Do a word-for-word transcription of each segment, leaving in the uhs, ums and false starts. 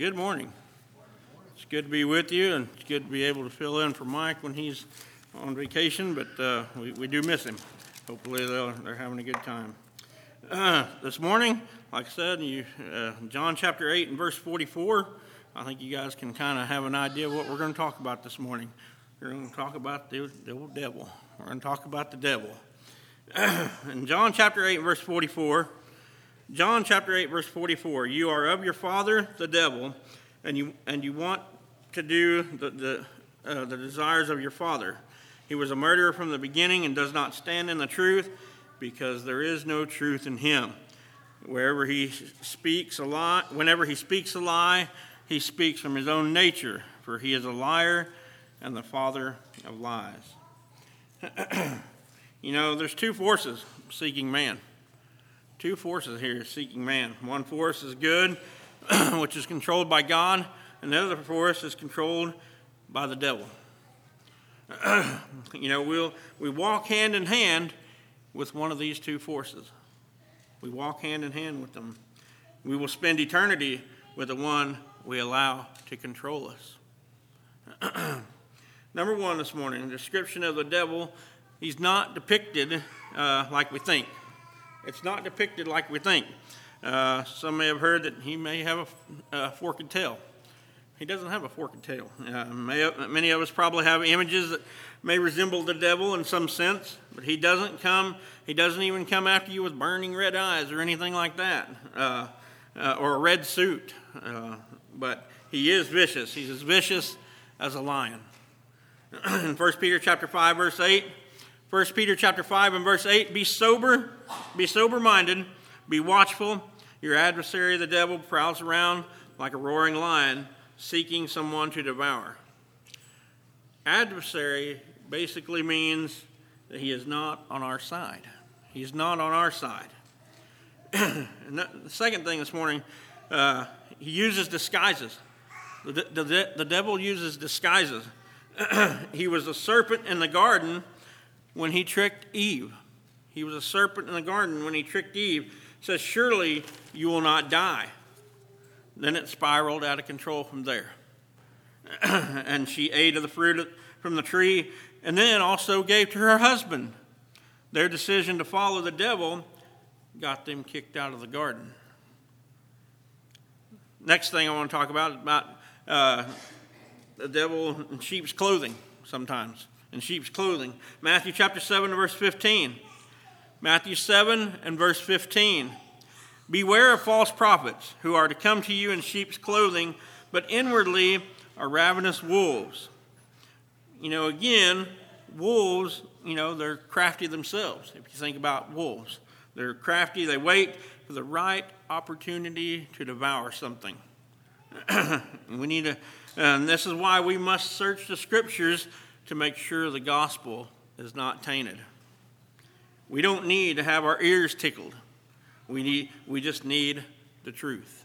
Good morning. It's good to be with you, and it's good to be able to fill in for Mike when he's on vacation, but uh, we, we do miss him. Hopefully they're, they're having a good time. Uh, this morning, like I said, you, uh, John chapter eight and verse forty-four, I think you guys can kind of have an idea of what we're going to talk about this morning. We're going to talk about the, the devil. We're going to talk about the devil. In John chapter eight and verse forty-four, John chapter eight, verse forty-four, you are of your father, the devil, and you and you want to do the the, uh, the desires of your father. He was a murderer from the beginning and does not stand in the truth, because there is no truth in him. Wherever he speaks a lie, whenever he speaks a lie, he speaks from his own nature, for he is a liar and the father of lies. You know, there's two forces seeking man. Two forces here seeking man. One force is good, which is controlled by God, and the other force is controlled by the devil. You know, we'll we walk hand in hand with one of these two forces. We walk hand in hand with them. We will spend eternity with the one we allow to control us. Number one this morning, the description of the devil, he's not depicted uh, like we think. It's not depicted like we think. Uh, some may have heard that he may have a, a forked tail. He doesn't have a forked tail. Uh, may, many of us probably have images that may resemble the devil in some sense, but he doesn't come. He doesn't even come after you with burning red eyes or anything like that, uh, uh, or a red suit. Uh, but he is vicious. He's as vicious as a lion. In First Peter chapter five, verse eight. First Peter chapter five and verse eight, be sober, be sober-minded, be watchful. Your adversary, the devil, prowls around like a roaring lion, seeking someone to devour. Adversary basically means that he is not on our side. He's not on our side. And the second thing this morning, uh, he uses disguises. The, the, the devil uses disguises. He was a serpent in the garden when he tricked Eve. He was a serpent in the garden when he tricked Eve. It says, surely you will not die. Then it spiraled out of control from there. And she ate of the fruit from the tree, and then also gave to her husband. Their decision to follow the devil got them kicked out of the garden. Next thing I want to talk about is about uh, the devil in sheep's clothing sometimes. In sheep's clothing. Matthew chapter seven and verse fifteen. Matthew seven and verse fifteen. Beware of false prophets who are to come to you in sheep's clothing, but inwardly are ravenous wolves. You know, again, wolves, you know, they're crafty themselves. If you think about wolves, they're crafty. They wait for the right opportunity to devour something. We need to, and this is why we must search the scriptures to make sure the gospel is not tainted. We don't need to have our ears tickled. We need, we just need the truth.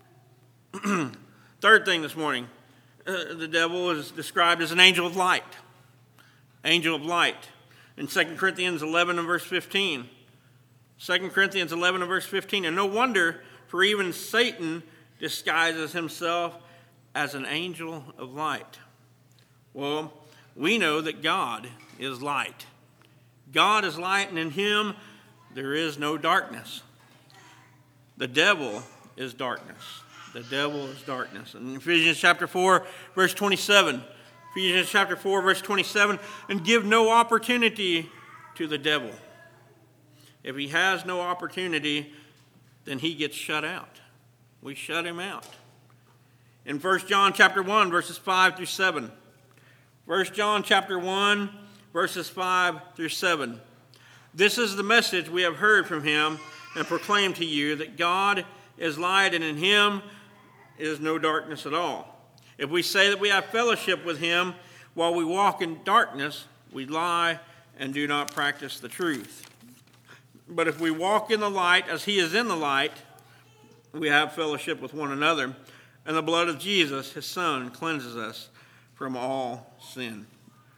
Third thing this morning, uh, the devil is described as an angel of light. Angel of light. In Second Corinthians eleven and verse fifteen. Second Corinthians eleven and verse fifteen. And no wonder, for even Satan disguises himself as an angel of light. Well, we know that God is light. God is light, and in him there is no darkness. The devil is darkness. The devil is darkness. In Ephesians chapter four, verse twenty-seven, Ephesians chapter four, verse twenty-seven, and give no opportunity to the devil. If he has no opportunity, then he gets shut out. We shut him out. In First John chapter one, verses five through seven, First John chapter one, verses five through seven. This is the message we have heard from him and proclaim to you, that God is light, and in him is no darkness at all. If we say that we have fellowship with him while we walk in darkness, we lie and do not practice the truth. But if we walk in the light as he is in the light, we have fellowship with one another, and the blood of Jesus, his son, cleanses us from all sin.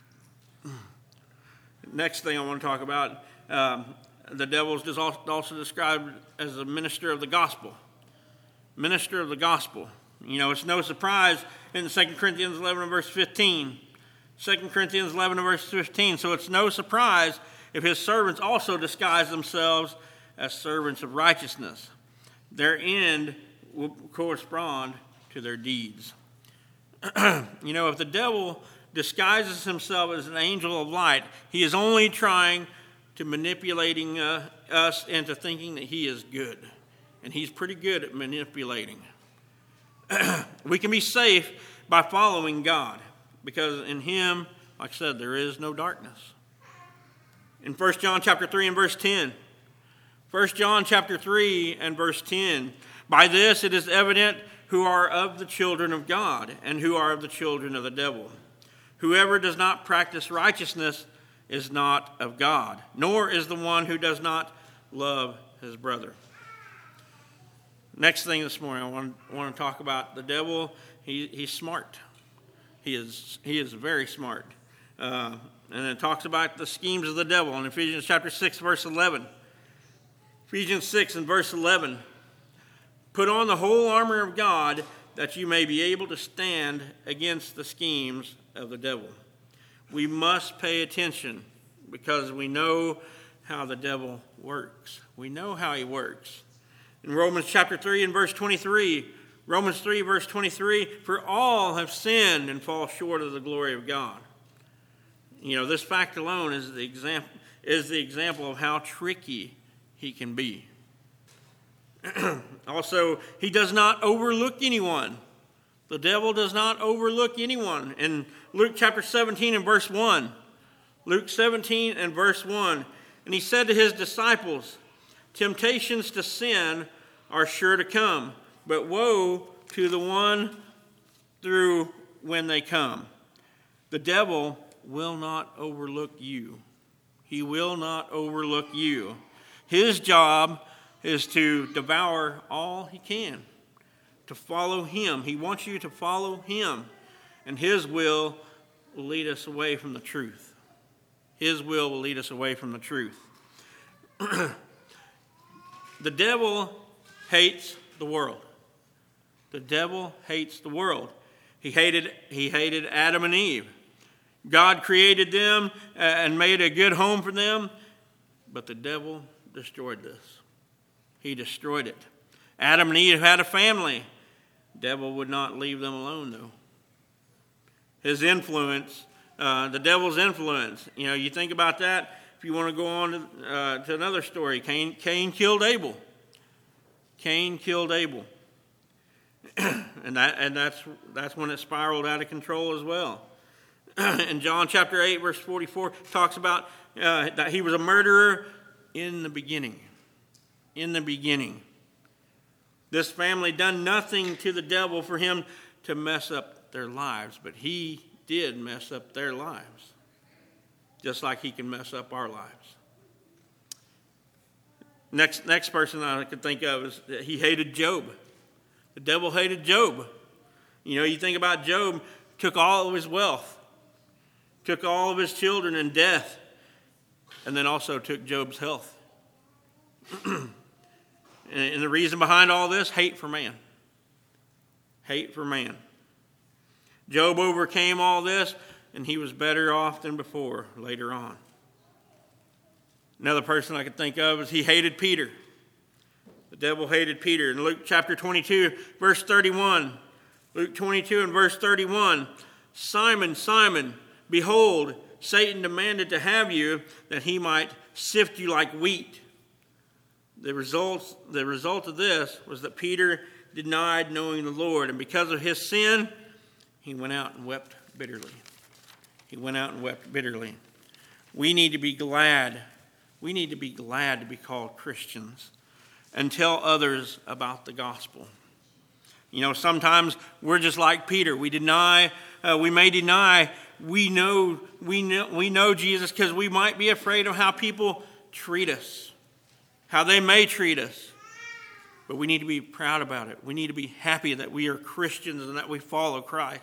Next thing I want to talk about, um, the devil is also described as a minister of the gospel. Minister of the gospel. You know, it's no surprise in Second Corinthians eleven and verse fifteen. Second Corinthians eleven and verse fifteen. So it's no surprise if his servants also disguise themselves as servants of righteousness. Their end will correspond to their deeds. You know, if the devil disguises himself as an angel of light, he is only trying to manipulating uh, us into thinking that he is good. And he's pretty good at manipulating. We can be safe by following God, because in him, like I said, there is no darkness. In First John chapter three and verse ten, First John chapter three and verse ten, by this it is evident who are of the children of God and who are of the children of the devil. Whoever does not practice righteousness is not of God, nor is the one who does not love his brother. Next thing this morning, I want, I want to talk about the devil. He, he's smart. He is, he is very smart. Uh, and it talks about the schemes of the devil in Ephesians chapter six, verse eleven. Ephesians six and verse eleven. Put on the whole armor of God that you may be able to stand against the schemes of the devil. We must pay attention because we know how the devil works. We know how he works. In Romans chapter three and verse twenty-three, Romans three verse twenty-three, for all have sinned and fall short of the glory of God. You know, this fact alone is the example, is the example of how tricky he can be. Also, he does not overlook anyone. The devil does not overlook anyone. In Luke chapter seventeen and verse one, Luke seventeen and verse one, and he said to his disciples, temptations to sin are sure to come, but woe to the one through when they come. The devil will not overlook you. He will not overlook you. His job is to devour all he can, to follow him. He wants you to follow him, and his will will lead us away from the truth. His will will lead us away from the truth. The devil hates the world. The devil hates the world. He hated, he hated Adam and Eve. God created them and made a good home for them, but the devil destroyed this. He destroyed it. Adam and Eve had a family. The devil would not leave them alone, though. His influence, uh, the devil's influence, you know, you think about that. If you want to go on to, uh, to another story, Cain, Cain killed Abel. Cain killed Abel. and that and that's that's when it spiraled out of control as well. In John chapter eight, verse forty-four, talks about uh, that he was a murderer in the beginning. In the beginning. This family done nothing to the devil for him to mess up their lives, but he did mess up their lives, just like he can mess up our lives. Next, next person I could think of is that he hated Job. The devil hated Job. You know, you think about Job, took all of his wealth, took all of his children in death, and then also took Job's health. And the reason behind all this, hate for man. Hate for man. Job overcame all this, and he was better off than before later on. Another person I could think of is he hated Peter. The devil hated Peter. In Luke chapter twenty-two, verse thirty-one, Luke twenty-two and verse thirty-one, Simon, Simon, behold, Satan demanded to have you that he might sift you like wheat. The results, the result of this was that Peter denied knowing the Lord, and because of his sin, he went out and wept bitterly. He went out and wept bitterly. We need to be glad. We need to be glad to be called Christians and tell others about the gospel. You know, sometimes we're just like Peter. We deny, uh, we may deny, we know, we know, we know Jesus because we might be afraid of how people treat us, how they may treat us. But we need to be proud about it. We need to be happy that we are Christians and that we follow Christ.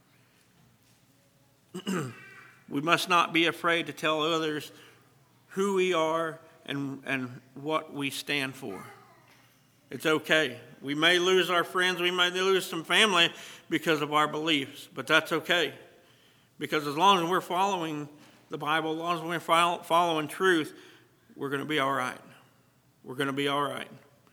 We must not be afraid to tell others who we are and, and what we stand for. It's okay. We may lose our friends, we may lose some family because of our beliefs, but that's okay. Because as long as we're following the Bible, as long as we're following truth, we're going to be all right. We're going to be all right.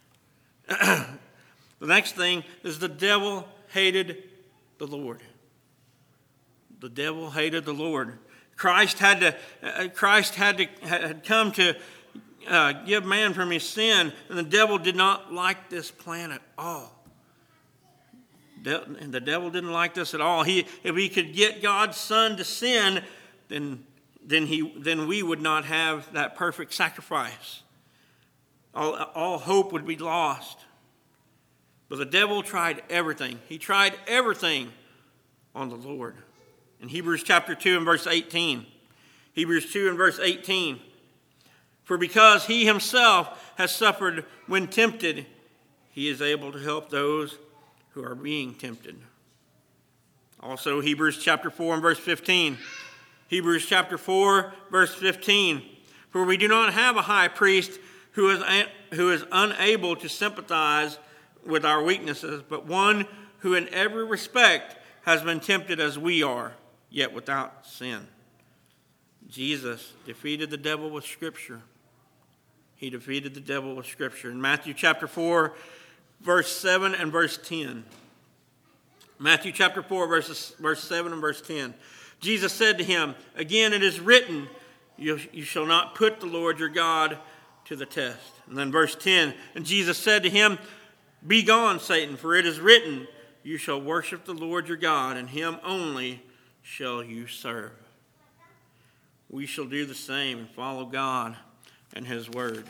The next thing is the devil hated the Lord. The devil hated the Lord. Christ had to. Uh, Christ had to had come to uh, give man from his sin, and the devil did not like this plan at all. De- and the devil didn't like this at all. He, if he could get God's Son to sin, then then he then we would not have that perfect sacrifice. All all hope would be lost. But the devil tried everything. He tried everything on the Lord. In Hebrews chapter two and verse eighteen. Hebrews two and verse eighteen. For because he himself has suffered when tempted, he is able to help those who are being tempted. Also Hebrews chapter four and verse fifteen. Hebrews chapter four verse fifteen. For we do not have a high priest who is, who is unable to sympathize with our weaknesses, but one who in every respect has been tempted as we are, yet without sin. Jesus defeated the devil with Scripture. He defeated the devil with Scripture. In Matthew chapter four, verse seven and verse ten. Matthew chapter four, verses, verse seven and verse ten. Jesus said to him, again it is written, you, you shall not put the Lord your God to the test. And then verse ten, and Jesus said to him, be gone, Satan, for it is written, you shall worship the Lord your God, and him only shall you serve. We shall do the same and follow God and his word.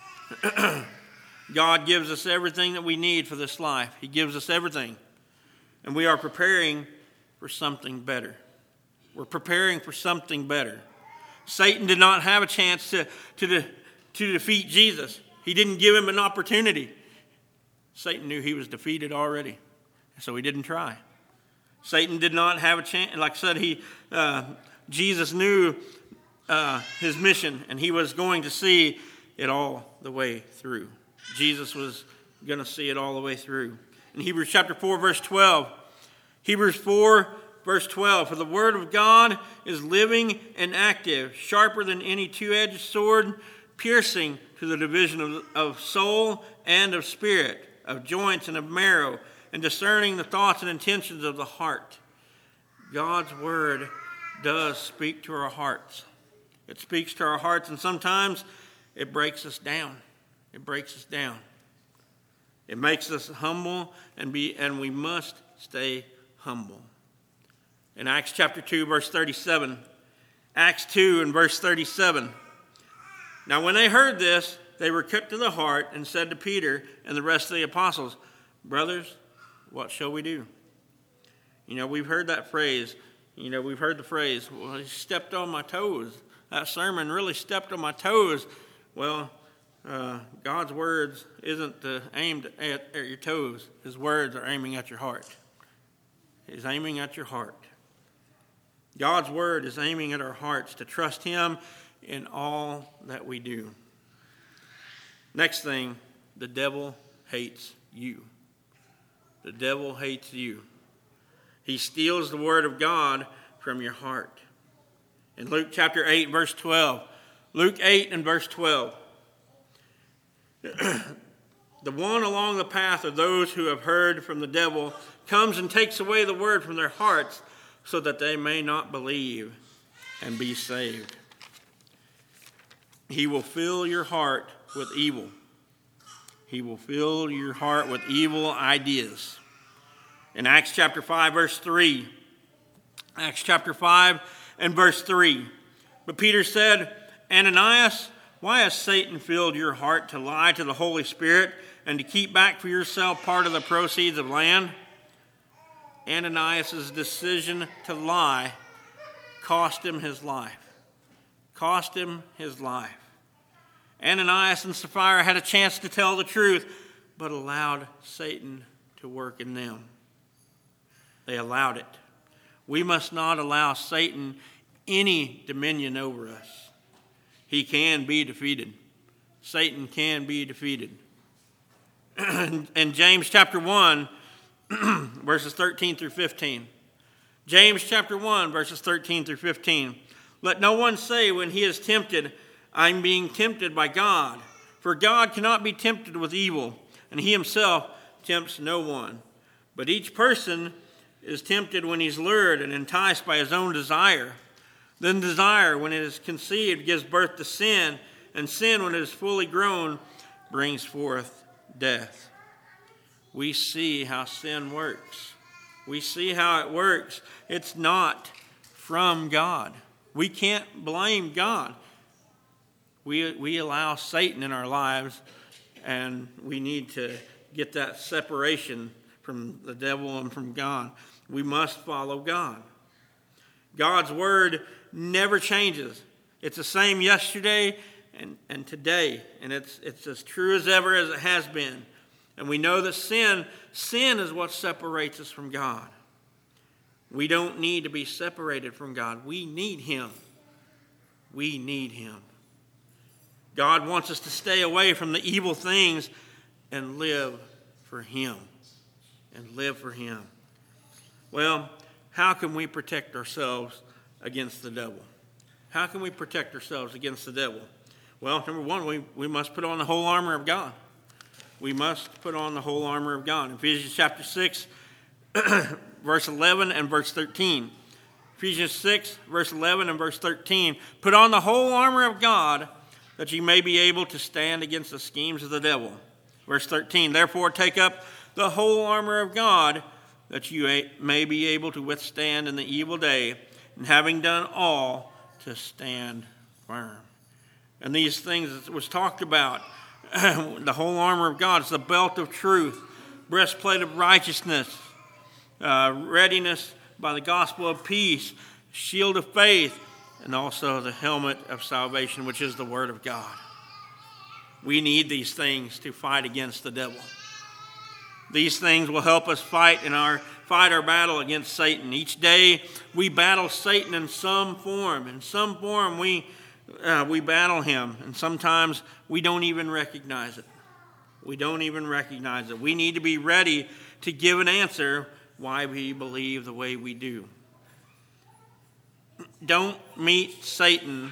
God gives us everything that we need for this life. He gives us everything. And we are preparing for something better. We're preparing for something better. Satan did not have a chance to, to, de, to defeat Jesus. He didn't give him an opportunity. Satan knew he was defeated already, so he didn't try. Satan did not have a chance. Like I said, he uh, Jesus knew uh, his mission, and he was going to see it all the way through. Jesus was going to see it all the way through. In Hebrews chapter four, verse twelve, Hebrews four, verse twelve, for the word of God is living and active, sharper than any two-edged sword, piercing to the division of, of soul and of spirit, of joints and of marrow, and discerning the thoughts and intentions of the heart. God's word does speak to our hearts. It speaks to our hearts, and sometimes it breaks us down. It breaks us down. It makes us humble, and be, and we must stay humble. In Acts chapter two, verse thirty-seven, Acts two and verse thirty-seven. Now when they heard this, they were cut to the heart and said to Peter and the rest of the apostles, brothers, what shall we do? You know, we've heard that phrase. You know, we've heard the phrase, well, he stepped on my toes. That sermon really stepped on my toes. Well, uh, God's words isn't uh, aimed at, at your toes. His words are aiming at your heart. He's aiming at your heart. God's word is aiming at our hearts to trust him in all that we do. Next thing, the devil hates you. The devil hates you. He steals the word of God from your heart. In Luke chapter eight, verse twelve. Luke eight and verse twelve. The one along the path of those who have heard from the devil comes and takes away the word from their hearts so that they may not believe and be saved. He will fill your heart with evil. He will fill your heart with evil ideas. In Acts chapter five, verse three. Acts chapter five and verse three. But Peter said, Ananias, why has Satan filled your heart to lie to the Holy Spirit and to keep back for yourself part of the proceeds of land? Ananias' decision to lie cost him his life. Cost him his life. Ananias and Sapphira had a chance to tell the truth, but allowed Satan to work in them. They allowed it. We must not allow Satan any dominion over us. He can be defeated. Satan can be defeated. in James chapter one, verses thirteen through fifteen. James chapter one, verses thirteen through fifteen. Let no one say when he is tempted, I'm being tempted by God. For God cannot be tempted with evil, and he himself tempts no one. But each person is tempted when he's lured and enticed by his own desire. Then desire, when it is conceived, gives birth to sin, and sin, when it is fully grown, brings forth death. We see how sin works. We see how it works. It's not from God. We can't blame God. We, we allow Satan in our lives, and we need to get that separation from the devil and from God. We must follow God. God's word never changes. It's the same yesterday and, and today, and it's, it's as true as ever as it has been. And we know that sin, sin is what separates us from God. We don't need to be separated from God. We need him. We need him. God wants us to stay away from the evil things and live for him. And live for him. Well, how can we protect ourselves against the devil? How can we protect ourselves against the devil? Well, number one, we, we must put on the whole armor of God. We must put on the whole armor of God. Ephesians chapter six, verse eleven and verse thirteen. Ephesians six, verse eleven and verse thirteen. Put on the whole armor of God, that ye may be able to stand against the schemes of the devil. Verse thirteen. Therefore take up the whole armor of God, that you may be able to withstand in the evil day, and having done all, to stand firm. And these things that was talked about, the whole armor of God is the belt of truth, breastplate of righteousness, uh, readiness by the gospel of peace, shield of faith, and also the helmet of salvation, which is the word of God. We need these things to fight against the devil. These things will help us fight in our fight our battle against Satan. Each day we battle Satan in some form. In some form we uh, we battle him, and sometimes we don't even recognize it. We don't even recognize it. We need to be ready to give an answer why we believe the way we do. Don't meet Satan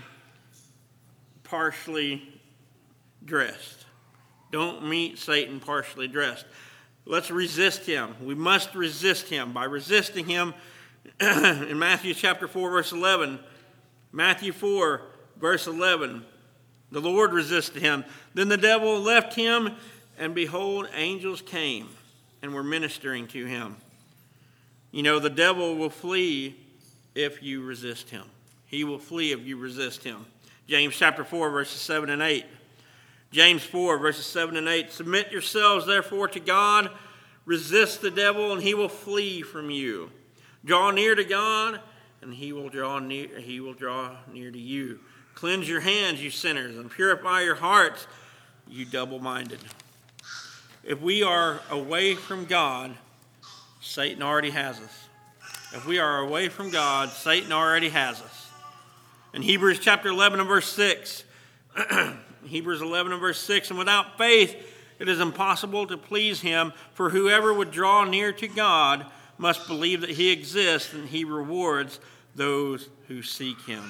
partially dressed. Don't meet Satan partially dressed. Let's resist him. We must resist him. By resisting him, in Matthew chapter four, verse eleven, Matthew four, verse eleven, the Lord resisted him. Then the devil left him, and behold, angels came and were ministering to him. You know, the devil will flee if you resist him. He will flee if you resist him. James chapter four, verses seven and eight. James four, verses seven and eight. Submit yourselves, therefore, to God. Resist the devil, and he will flee from you. Draw near to God, and he will draw near, he will draw near to you. Cleanse your hands, you sinners, and purify your hearts, you double-minded. If we are away from God, Satan already has us. If we are away from God, Satan already has us. In Hebrews chapter eleven and verse six, Hebrews eleven and verse six, and without faith it is impossible to please him, for whoever would draw near to God must believe that he exists, and he rewards those who seek him.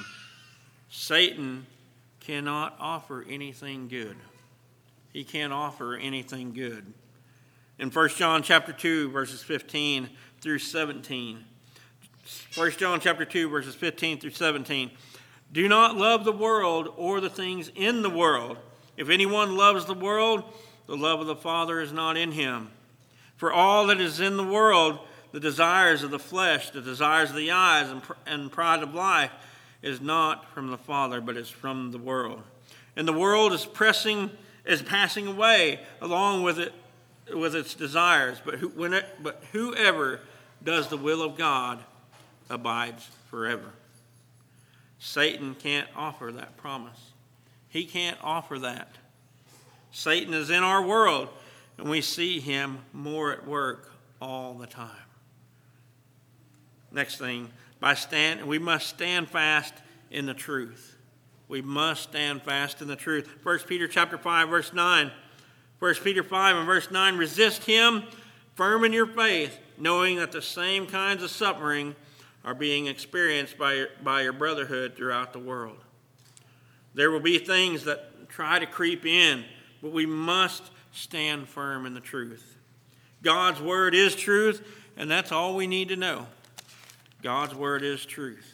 Satan cannot offer anything good. He can't offer anything good. In First John chapter two, verses fifteen through seventeen. First John chapter two, verses fifteen through seventeen. Do not love the world or the things in the world. If anyone loves the world, the love of the Father is not in him. For all that is in the world, the desires of the flesh, the desires of the eyes, and, and pride of life, is not from the Father, but is from the world. And the world is pressing, is passing away along with it, with its desires. But who, when it, but whoever does the will of God abides forever. Satan can't offer that promise. He can't offer that. Satan is in our world, and we see him more at work all the time. Next thing, by stand, we must stand fast in the truth. We must stand fast in the truth. First Peter chapter five, verse nine. First Peter five and verse nine, resist him, firm in your faith, knowing that the same kinds of suffering are being experienced by your, by your brotherhood throughout the world. There will be things that try to creep in, but we must stand firm in the truth. God's word is truth, and that's all we need to know. God's word is truth.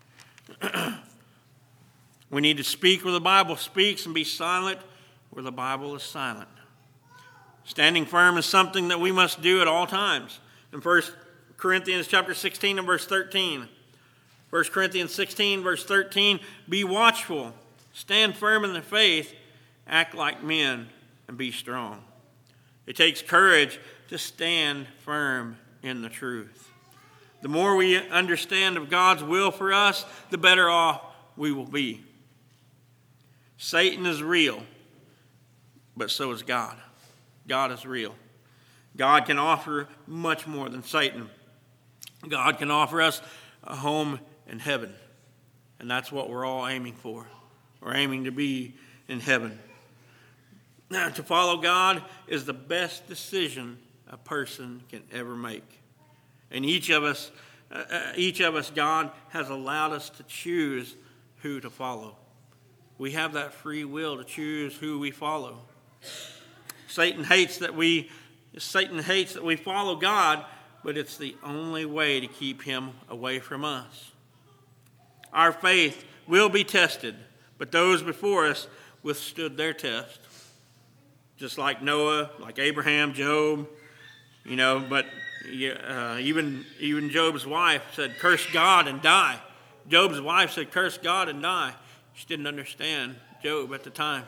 We need to speak where the Bible speaks and be silent where the Bible is silent. Standing firm is something that we must do at all times. In First Corinthians chapter sixteen and verse thirteen. First Corinthians sixteen verse thirteen, be watchful, stand firm in the faith, act like men, and be strong. It takes courage to stand firm in the truth. The more we understand of God's will for us, the better off we will be. Satan is real, but so is God. God is real. God can offer much more than Satan. God can offer us a home in heaven, and that's what we're all aiming for. We're aiming to be in heaven. Now, to follow God is the best decision a person can ever make. And each of us, uh, each of us, God has allowed us to choose who to follow. We have that free will to choose who we follow. Satan hates that we, Satan hates that we follow God, but it's the only way to keep him away from us. Our faith will be tested, but those before us withstood their test. Just like Noah, like Abraham, Job, you know, but uh, even, even Job's wife said, curse God and die. Job's wife said, curse God and die. She didn't understand Job at the time.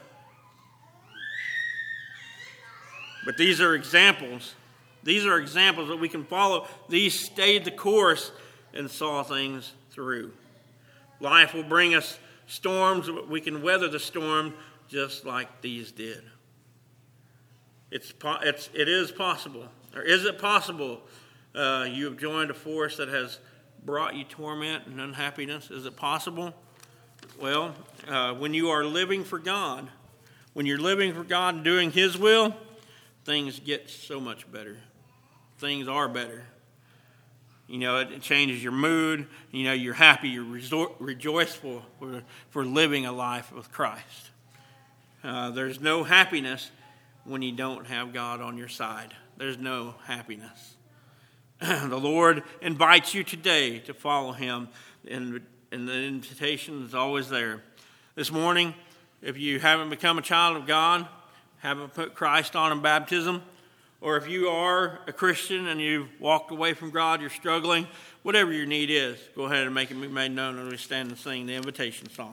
But these are examples. These are examples that we can follow. These stayed the course and saw things through. Life will bring us storms, but we can weather the storm just like these did. It's, it's, it is possible. Or is it possible uh, you have joined a force that has brought you torment and unhappiness? Is it possible? Well, uh, when you are living for God, when you're living for God and doing His will, things get so much better. Things are better. You know, it, it changes your mood. You know, you're happy, you're resor- rejoiceful for, for living a life with Christ. Uh, there's no happiness when you don't have God on your side. There's no happiness. The Lord invites you today to follow Him, and, and the invitation is always there. This morning, if you haven't become a child of God, haven't put Christ on in baptism, or if you are a Christian and you've walked away from God, you're struggling, whatever your need is, go ahead and make it be made known, and we stand and sing the invitation song.